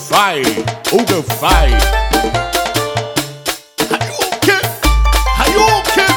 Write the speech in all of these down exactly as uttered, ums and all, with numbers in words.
vai, Uga vai. Hadouken, Hadouken.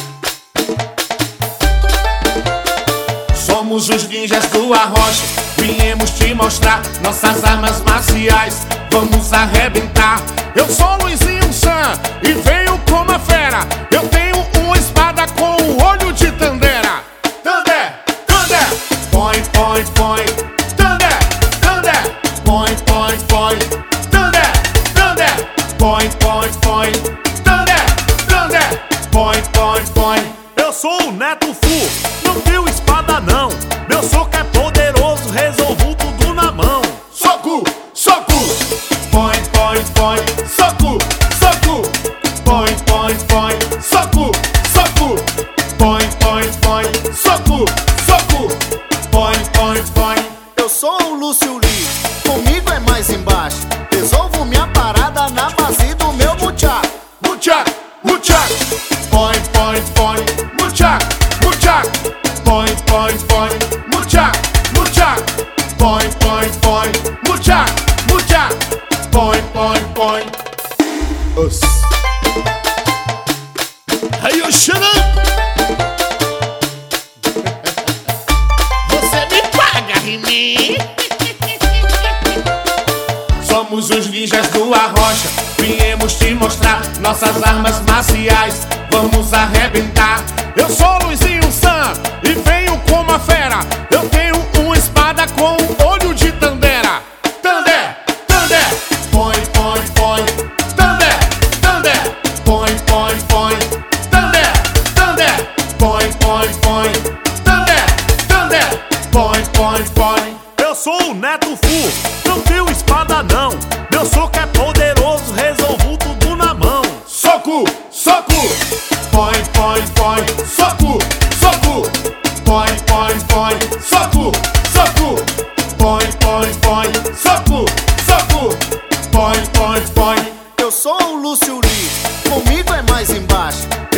Somos os ninjas do Arrocha, viemos te mostrar nossas armas marciais, vamos arrebentar. Eu sou Luizinho Sam e venho como a fera. Eu tenho uma espada com o olho de Tandera. Tandé, Tandé, point, point, point. Tandé, Tandé, point, point, point. Tandé, Tandé, point, point, point. Tandé, Tandé, point, point, point. Eu sou o Neto Fu, não tenho espada não. Meu soco é poderoso, resolvo tudo na mão. Soco, soco, point, point, point. Soco, soco, point, point, point. Soco, soco, point, point, point. Soco, soco, point, point, point. Eu sou o Lúcio Lee, comigo é mais embaixo. Resolvo minha parada na base do meu buchaco. Buchaco, buchaco, point, point, point. Buchaco, buchaco, point, point, point. Buchaco, buchaco, point, point, point. Buchaco, buchaco, point, point, point. Us. Hey, you shut up! Você me paga, Rini. Somos os ninjas do Arrocha, viemos te mostrar nossas armas marciais, vamos arrebentar. Eu sou Luizinho Sam e venho como a fera. Eu tenho uma espada com o olho de Tandera. Tandé, Tandé, point, point, point. Tandé, Tandé, point, point, point. Tandé, Tandé, point, point, point. Tandé, Tandé, point, point, point. Eu sou o Neto Fu, não tenho espada não. Meu soco é poderoso, resolvo tudo na mão. Soco, soco, point, point, point. Soco, soco, point, point, point. Soco, soco, point, point, point. Soco, soco, point, point, point. Eu sou o Lúcio Lee, comigo é mais embaixo.